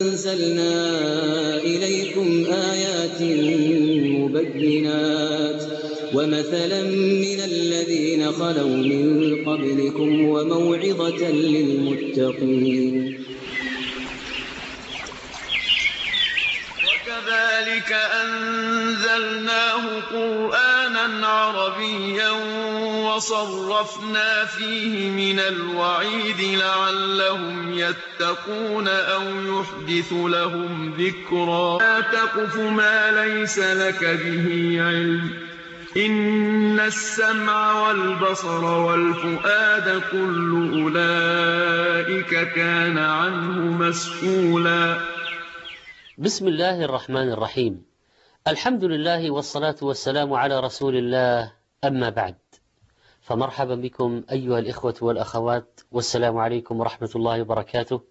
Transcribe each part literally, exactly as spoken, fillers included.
أنزلنا إليكم آيات مبينات ومثلا من الذين خلوا من قبلكم وموعظة للمتقين. وكذلك أنزلناه قرآنا عربيا وصرفنا فيه من الوعيد لعلهم يتقون أو يحدث لهم ذكرا. لا تقف ما ليس لك به علم إن السمع والبصر والفؤاد كل أولئك كان عنه مسؤولا. بسم الله الرحمن الرحيم. الحمد لله والصلاة والسلام على رسول الله، أما بعد، فمرحبا بكم أيها الإخوة والأخوات، والسلام عليكم ورحمة الله وبركاته.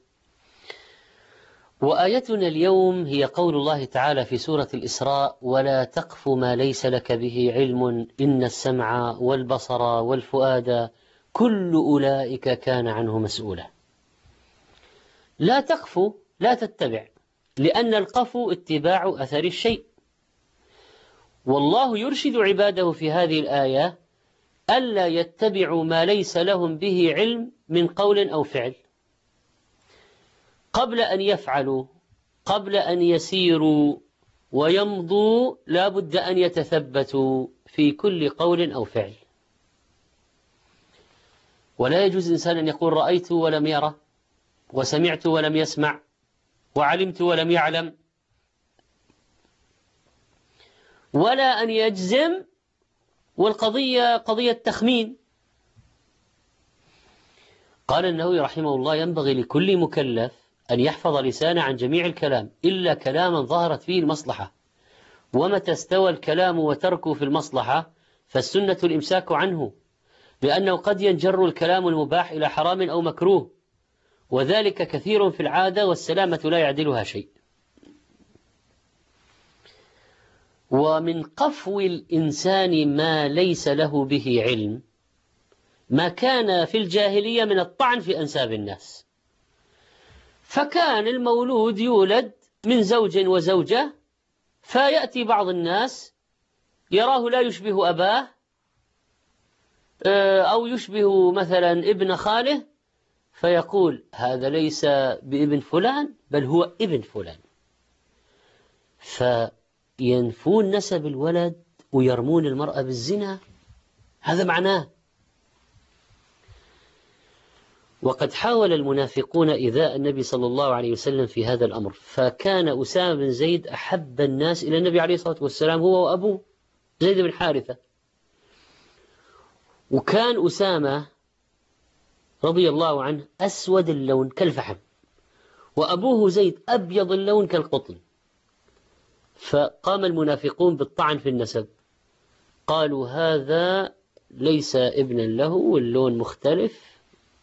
وآيتنا اليوم هي قول الله تعالى في سورة الإسراء: ولا تقف ما ليس لك به علم إن السمع والبصر والفؤاد كل أولئك كان عنه مسؤولا. لا تقف، لا تتبع، لأن القفو اتباع أثر الشيء، والله يرشد عباده في هذه الآية ألا يتبعوا ما ليس لهم به علم من قول أو فعل. قبل أن يفعلوا، قبل أن يسيروا ويمضوا، لا بد أن يتثبتوا في كل قول أو فعل. ولا يجوز الإنسان أن يقول رأيت ولم يرى، وسمعت ولم يسمع، وعلمت ولم يعلم، ولا أن يجزم والقضية قضية تخمين. قال النووي رحمه الله: ينبغي لكل مكلف أن يحفظ لسانه عن جميع الكلام إلا كلاما ظهرت فيه المصلحة، ومتى استوى الكلام وتركه في المصلحة فالسنة الإمساك عنه، لأنه قد ينجر الكلام المباح إلى حرام أو مكروه، وذلك كثير في العادة، والسلامة لا يعدلها شيء. ومن قفو الإنسان ما ليس له به علم ما كان في الجاهلية من الطعن في أنساب الناس. فكان المولود يولد من زوج وزوجة، فيأتي بعض الناس يراه لا يشبه أباه أو يشبه مثلا ابن خاله، فيقول: هذا ليس بابن فلان بل هو ابن فلان. فينفون نسب الولد ويرمون المرأة بالزنا، هذا معناه. وقد حاول المنافقون إيذاء النبي صلى الله عليه وسلم في هذا الأمر، فكان أسامة بن زيد أحب الناس إلى النبي عليه الصلاة والسلام، هو وأبوه زيد بن حارثة. وكان أسامة رضي الله عنه أسود اللون كالفحم، وأبوه زيد أبيض اللون كالقطن. فقام المنافقون بالطعن في النسب، قالوا: هذا ليس ابنا له واللون مختلف.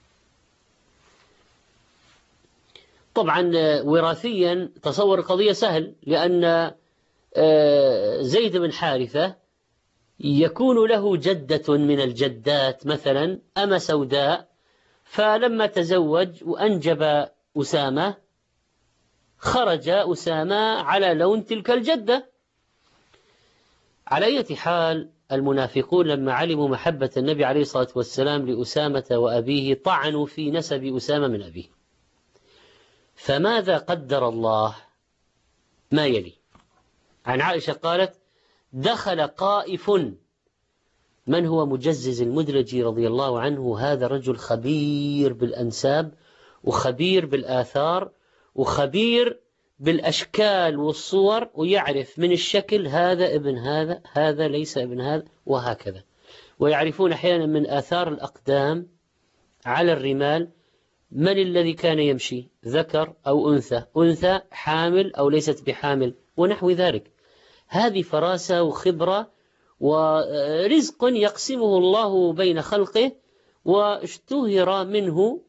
طبعا وراثيا تصور القضية سهل، لأن زيد بن حارثة يكون له جدة من الجدات مثلا أما سوداء، فلما تزوج وأنجب أسامة خرج أسامة على لون تلك الجدة. على أي حال، المنافقون لما علموا محبة النبي عليه الصلاة والسلام لأسامة وأبيه طعنوا في نسب أسامة من أبيه. فماذا قدر الله؟ ما يلي: عن عائشة قالت: دخل قائف. من هو مجزز المدلجي رضي الله عنه؟ هذا رجل خبير بالأنساب وخبير بالآثار وخبير بالأشكال والصور، ويعرف من الشكل هذا ابن هذا، هذا ليس ابن هذا، وهكذا. ويعرفون أحيانا من آثار الأقدام على الرمال من الذي كان يمشي، ذكر أو أنثى، أنثى حامل أو ليست بحامل، ونحو ذلك. هذه فراسة وخبرة ورزق يقسمه الله بين خلقه. واشتهر منه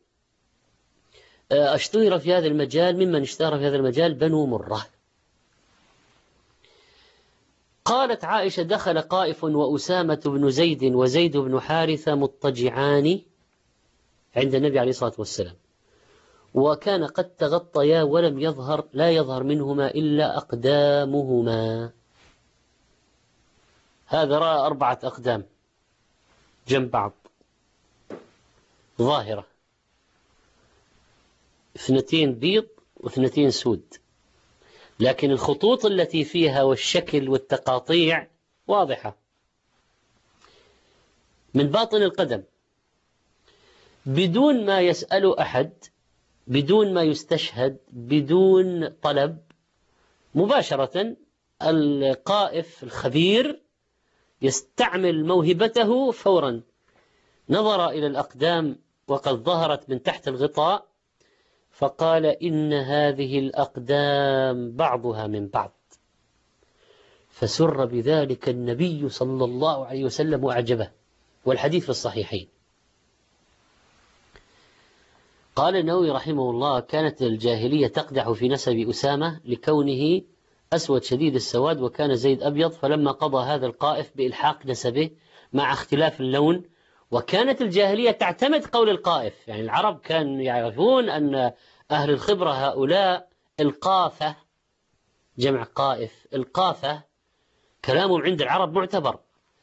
اشتهر في هذا المجال، ممن اشتهر في هذا المجال بنو مرة. قالت عائشة: دخل قائف وأسامة بن زيد وزيد بن حارثة مضطجعان عند النبي عليه الصلاة والسلام، وكان قد تغطيا ولم يظهر لا يظهر منهما إلا أقدامهما. هذا رأى أربعة أقدام جنب بعض ظاهرة، اثنتين بيض واثنتين سود، لكن الخطوط التي فيها والشكل والتقاطيع واضحة من باطن القدم، بدون ما يسأل أحد، بدون ما يستشهد، بدون طلب، مباشرة القائف الخبير يستعمل موهبته فورا. نظر إلى الأقدام وقد ظهرت من تحت الغطاء فقال: إن هذه الأقدام بعضها من بعض. فسر بذلك النبي صلى الله عليه وسلم وأعجبه، والحديث في الصحيحين. قال النووي رحمه الله: كانت الجاهلية تقدح في نسب أسامة لكونه أسود شديد السواد، وكان زيد أبيض، فلما قضى هذا القائف بإلحاق نسبه مع اختلاف اللون، وكانت الجاهلية تعتمد قول القائف، يعني العرب كانوا يعرفون أن أهل الخبرة هؤلاء القافة، جمع قائف، القافة كلامهم عند العرب معتبر،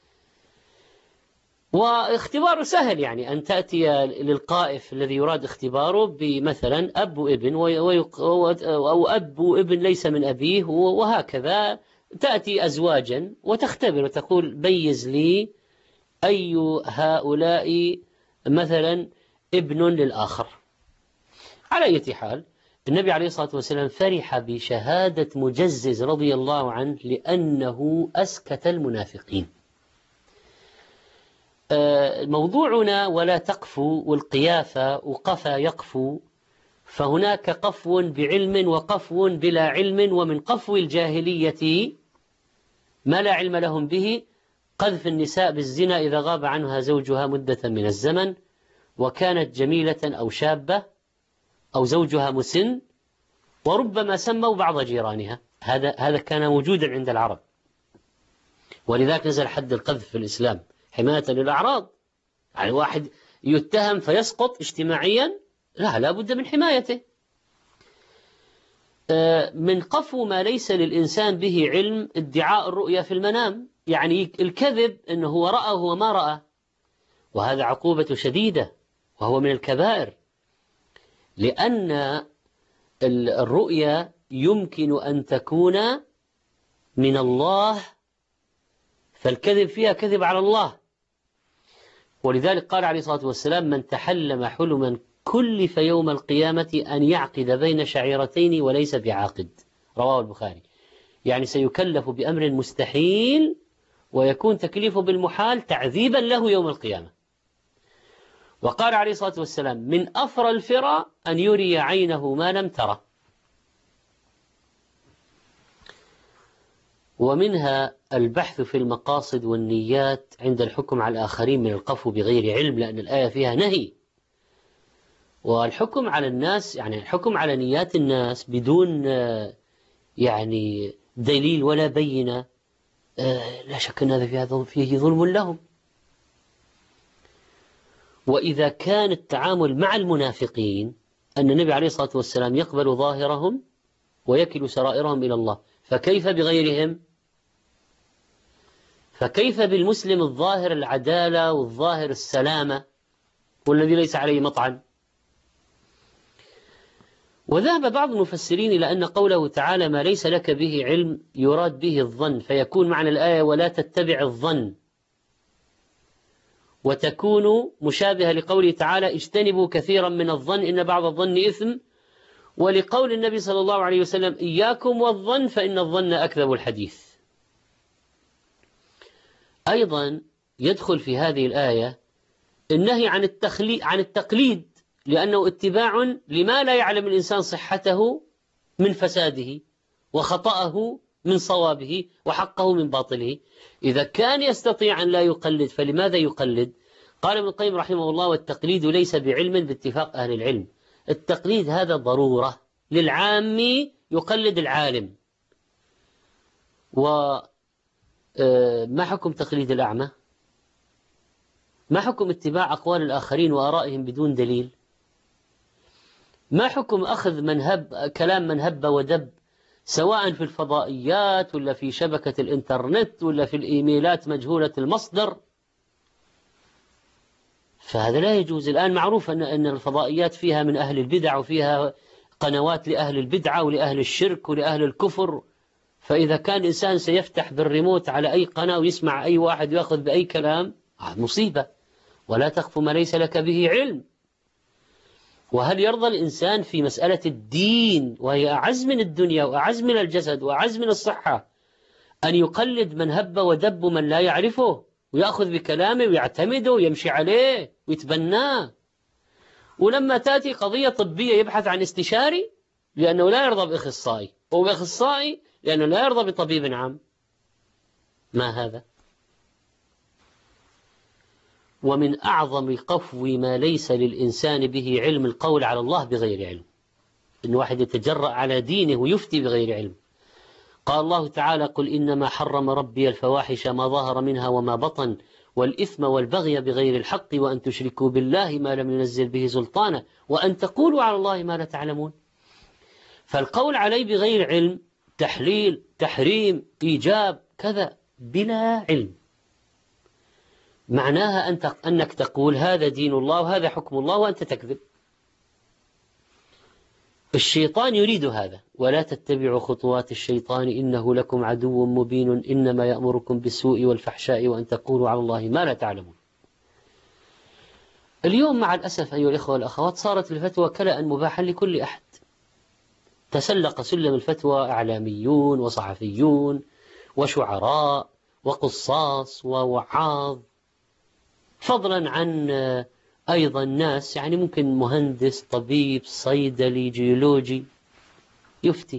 واختباره سهل، يعني أن تأتي للقائف الذي يراد اختباره بمثلا أب وابن، أو أب وابن ليس من أبيه، وهكذا تأتي أزواجا وتختبر وتقول: ميز لي أي هؤلاء مثلا ابن للآخر. على أي حال، النبي عليه الصلاة والسلام فرح بشهادة مجزز رضي الله عنه لأنه أسكت المنافقين. موضوعنا ولا تقفوا والقيافة وقفى يقفو، فهناك قفو بعلم وقفو بلا علم، ومن قفو الجاهلية ما لا علم لهم به قذف النساء بالزنا إذا غاب عنها زوجها مدة من الزمن، وكانت جميلة أو شابة أو زوجها مسن، وربما سموا بعض جيرانها. هذا هذا كان موجودا عند العرب، ولذلك نزل حد القذف في الإسلام حماية للأعراض. يعني واحد يتهم فيسقط اجتماعيا، لا لا بد من حمايته. من قفو ما ليس للإنسان به علم ادعاء الرؤيا في المنام، يعني الكذب أنه هو رأى هو ما رأى، وهذا عقوبة شديدة وهو من الكبائر، لأن الرؤيا يمكن أن تكون من الله، فالكذب فيها كذب على الله. ولذلك قال عليه الصلاة والسلام: من تحلم حلما كلف يوم القيامة أن يعقد بين شعيرتين وليس بعاقد، رواه البخاري. يعني سيكلف بأمر مستحيل ويكون تكليفه بالمحال تعذيبا له يوم القيامة. وقال عليه الصلاة والسلام: من أفرى الفرى أن يري عينه ما لم ترى. ومنها البحث في المقاصد والنيات عند الحكم على الآخرين من القفو بغير علم، لأن الآية فيها نهي. والحكم على الناس، يعني الحكم على نيات الناس بدون يعني دليل ولا بينة، لا شك أن هذا فيه ظلم لهم. وإذا كان التعامل مع المنافقين أن النبي عليه الصلاة والسلام يقبل ظاهرهم ويكل سرائرهم إلى الله، فكيف بغيرهم؟ فكيف بالمسلم الظاهر العدالة والظاهر السلامة والذي ليس عليه مطعن؟ وذهب بعض المفسرين إلى أن قوله تعالى: ما ليس لك به علم يراد به الظن، فيكون معنى الآية: ولا تتبع الظن، وتكون مشابهة لقوله تعالى: اجتنبوا كثيرا من الظن إن بعض الظن إثم، ولقول النبي صلى الله عليه وسلم: إياكم والظن فإن الظن أكذب الحديث. أيضا يدخل في هذه الآية النهي عن عن التقليد، لأنه اتباع لما لا يعلم الإنسان صحته من فساده، وخطأه من صوابه، وحقه من باطله. إذا كان يستطيع أن لا يقلد فلماذا يقلد؟ قال ابن القيم رحمه الله: والتقليد ليس بعلم باتفاق أهل العلم. التقليد هذا ضرورة للعام يقلد العالم. وما حكم تقليد الأعمى؟ ما حكم اتباع أقوال الآخرين وآرائهم بدون دليل؟ ما حكم أخذ من هب كلام من هب ودب، سواء في الفضائيات ولا في شبكة الإنترنت ولا في الإيميلات مجهولة المصدر؟ فهذا لا يجوز. الآن معروف أن أن الفضائيات فيها من أهل البدع، وفيها قنوات لأهل البدعة ولأهل الشرك ولأهل الكفر. فإذا كان الإنسان سيفتح بالريموت على أي قناة ويسمع أي واحد ويأخذ بأي كلام، هذا مصيبة. ولا تخف ما ليس لك به علم. وهل يرضى الإنسان في مسألة الدين وهي أعز من الدنيا وأعز من الجسد وأعز من الصحة أن يقلد من هب ودب من لا يعرفه ويأخذ بكلامه ويعتمده ويمشي عليه ويتبناه؟ ولما تأتي قضية طبية يبحث عن استشاري لأنه لا يرضى بأخصائي، وبأخصائي لأنه لا يرضى بطبيب عام. ما هذا؟ ومن أعظم قفو ما ليس للإنسان به علم القول على الله بغير علم، إن واحد يتجرأ على دينه ويفتي بغير علم. قال الله تعالى: قل إنما حرم ربي الفواحش ما ظهر منها وما بطن والإثم والبغي بغير الحق وأن تشركوا بالله ما لم ينزل به سلطانا وأن تقولوا على الله ما لا تعلمون. فالقول عليه بغير علم تحليل، تحريم، إيجاب، كذا بلا علم، معناها أنت أنك تقول هذا دين الله وهذا حكم الله وأنت تكذب. الشيطان يريد هذا: ولا تتبعوا خطوات الشيطان إنه لكم عدو مبين إنما يأمركم بالسوء والفحشاء وأن تقولوا على الله ما لا تعلمون. اليوم مع الأسف أيها الإخوة والأخوات صارت الفتوى كلأ مباحا لكل أحد. تسلق سلم الفتوى أعلاميون وصحفيون وشعراء وقصاص ووعاظ، فضلا عن أيضا ناس يعني ممكن مهندس، طبيب، صيدلي، جيولوجي يفتي.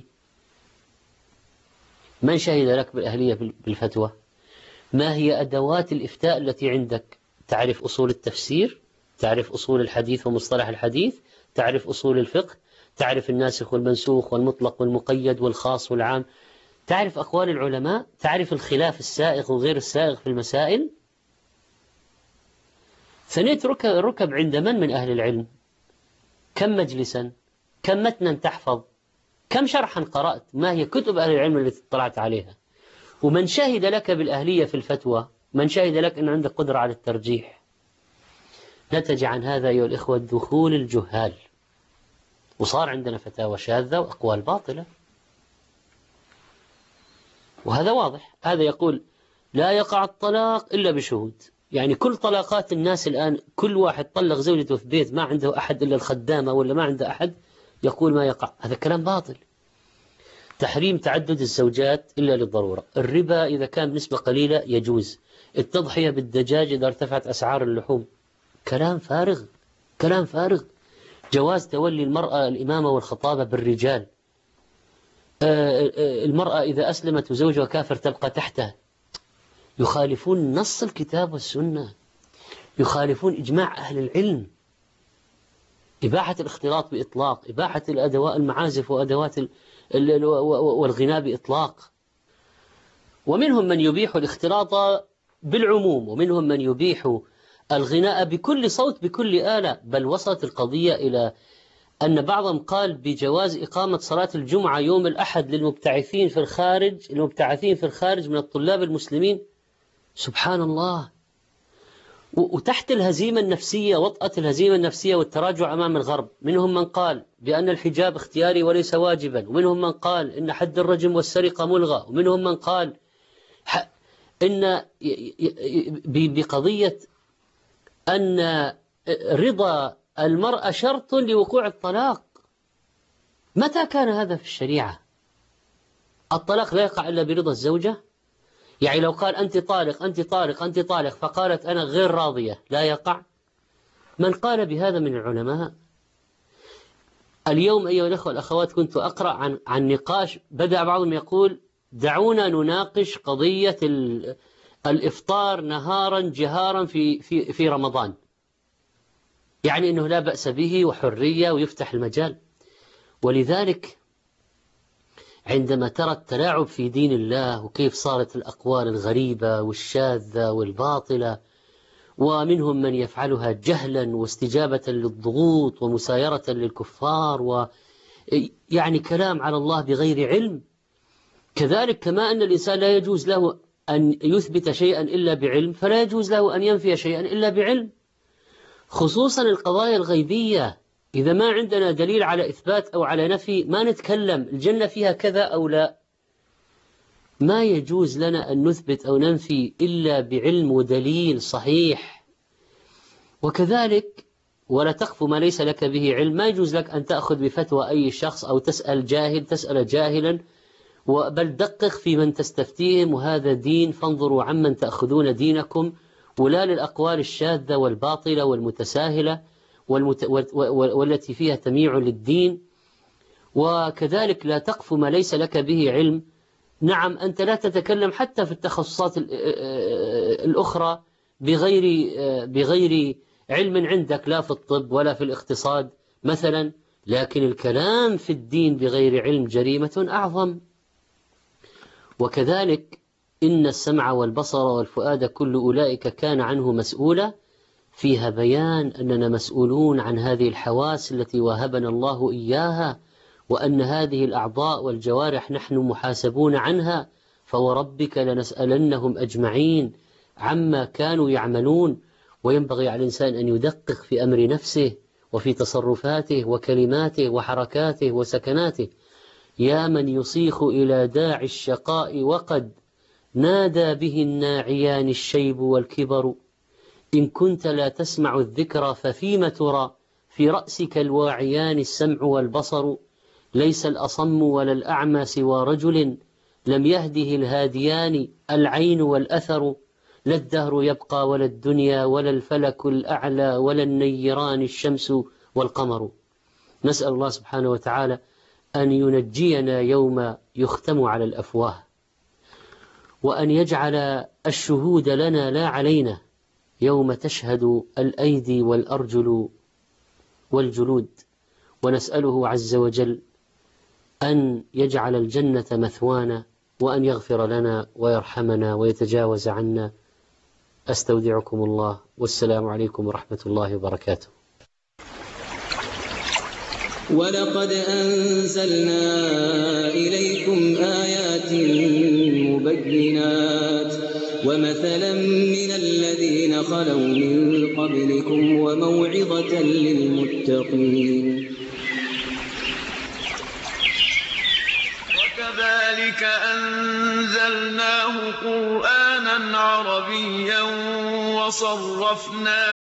من شهد لك بالأهلية بالفتوى؟ ما هي أدوات الإفتاء التي عندك؟ تعرف أصول التفسير، تعرف أصول الحديث ومصطلح الحديث، تعرف أصول الفقه، تعرف الناسخ والمنسوخ والمطلق والمقيد والخاص والعام، تعرف أقوال العلماء، تعرف الخلاف السائغ وغير السائغ في المسائل. ثنيت ركب عند من من أهل العلم؟ كم مجلسا؟ كم متنا تحفظ؟ كم شرحا قرأت؟ ما هي كتب أهل العلم التي اطلعت عليها؟ ومن شهد لك بالأهلية في الفتوى؟ من شهد لك أن عندك قدرة على الترجيح؟ نتج عن هذا أيها الإخوة دخول الجهال، وصار عندنا فتاوى شاذة وأقوال باطلة، وهذا واضح. هذا يقول لا يقع الطلاق إلا بشهود، يعني كل طلاقات الناس الآن كل واحد طلق زوجته في بيت ما عنده أحد إلا الخدامة ولا ما عنده أحد يقول ما يقع. هذا كلام باطل. تحريم تعدد الزوجات إلا للضرورة. الربا إذا كان بنسبة قليلة يجوز. التضحية بالدجاج إذا ارتفعت أسعار اللحوم. كلام فارغ، كلام فارغ. جواز تولي المرأة الإمامة والخطابة بالرجال. المرأة إذا أسلمت وزوجها كافر تبقى تحته. يخالفون نص الكتاب والسنة، يخالفون إجماع أهل العلم. إباحة الاختلاط بإطلاق، إباحة الأدوات المعازف وأدوات والغناء بإطلاق. ومنهم من يبيح الاختلاط بالعموم، ومنهم من يبيح الغناء بكل صوت بكل آلة. بل وصلت القضية إلى أن بعضهم قال بجواز إقامة صلاة الجمعة يوم الأحد للمبتعثين في الخارج، المبتعثين في الخارج من الطلاب المسلمين. سبحان الله. وتحت الهزيمة النفسية، وطأة الهزيمة النفسية والتراجع أمام الغرب، منهم من قال بأن الحجاب اختياري وليس واجبا، ومنهم من قال إن حد الرجم والسرقة ملغى، ومنهم من قال إن بقضية أن رضا المرأة شرط لوقوع الطلاق. متى كان هذا في الشريعة؟ الطلاق لا يقع إلا برضا الزوجة. يعني لو قال أنت طالق أنت طالق أنت طالق فقالت أنا غير راضية لا يقع. من قال بهذا من العلماء؟ اليوم أيها الأخوة والأخوات كنت أقرأ عن عن نقاش بدأ بعضهم يقول دعونا نناقش قضية الإفطار نهارا جهارا في في في رمضان، يعني أنه لا بأس به وحرية ويفتح المجال. ولذلك عندما ترى التلاعب في دين الله وكيف صارت الأقوال الغريبة والشاذة والباطلة ومنهم من يفعلها جهلا واستجابة للضغوط ومسايرة للكفار، ويعني كلام على الله بغير علم. كذلك كما أن الإنسان لا يجوز له أن يثبت شيئا إلا بعلم، فلا يجوز له أن ينفي شيئا إلا بعلم، خصوصا القضايا الغيبية. إذا ما عندنا دليل على إثبات أو على نفي ما نتكلم الجنة فيها كذا أو لا. ما يجوز لنا أن نثبت أو ننفي إلا بعلم ودليل صحيح. وكذلك ولا تقف ما ليس لك به علم، ما يجوز لك أن تأخذ بفتوى أي شخص أو تسأل جاهل تسأل جاهلا، بل دقق في من تستفتيهم، وهذا دين، فانظروا عمن تأخذون دينكم، ولا للأقوال الشاذة والباطلة والمتساهلة والمت... والتي فيها تمييع للدين. وكذلك لا تقف ما ليس لك به علم. نعم أنت لا تتكلم حتى في التخصصات الأخرى بغير بغير علم عندك، لا في الطب ولا في الاقتصاد مثلا، لكن الكلام في الدين بغير علم جريمة أعظم. وكذلك إن السمع والبصر والفؤاد كل أولئك كان عنه مسؤولا، فيها بيان أننا مسؤولون عن هذه الحواس التي وهبنا الله إياها، وأن هذه الأعضاء والجوارح نحن محاسبون عنها، فوربك لنسألنهم أجمعين عما كانوا يعملون. وينبغي على الإنسان أن يدقق في أمر نفسه وفي تصرفاته وكلماته وحركاته وسكناته. يا من يصيخ إلى داعي الشقاء وقد نادى به الناعيان الشيب والكبر، إن كنت لا تسمع الذكر ففيم ترى في رأسك الواعيان السمع والبصر، ليس الأصم ولا الأعمى سوى رجل لم يهده الهاديان العين والأثر، لا الدهر يبقى ولا الدنيا ولا الفلك الأعلى ولا النيران الشمس والقمر. نسأل الله سبحانه وتعالى أن ينجينا يوم يختم على الأفواه، وأن يجعل الشهود لنا لا علينا يوم تشهد الأيدي والأرجل والجلود. ونسأله عز وجل أن يجعل الجنة مثوانا، وأن يغفر لنا ويرحمنا ويتجاوز عنا. أستودعكم الله، والسلام عليكم ورحمة الله وبركاته. ولقد أنزلنا إليكم آيات مبينات ومثلا من الذين خلوا من قبلكم وموعظة للمتقين. وكذلك أنزلناه قرآنا عربيا وصرفنا